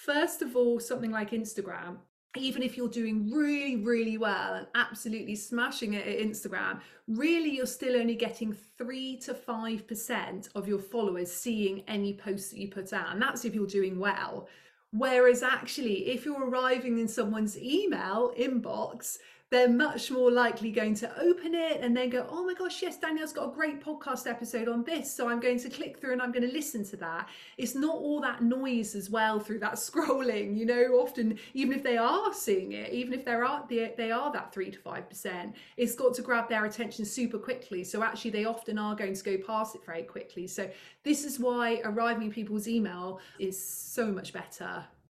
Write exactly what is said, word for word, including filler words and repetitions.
first of all, something like Instagram, even if you're doing really, really well and absolutely smashing it at Instagram, really you're still only getting three to five percent of your followers seeing any posts that you put out. And that's if you're doing well. Whereas actually, if you're arriving in someone's email inbox, they're much more likely going to open it and then go, oh my gosh, yes, Danielle's got a great podcast episode on this. So I'm going to click through and I'm going to listen to that. It's not all that noise as well through that scrolling, you know, often, even if they are seeing it, even if they're are, they, they are that three to five percent, it's got to grab their attention super quickly. So actually they often are going to go past it very quickly. So this is why arriving in people's email is so much better.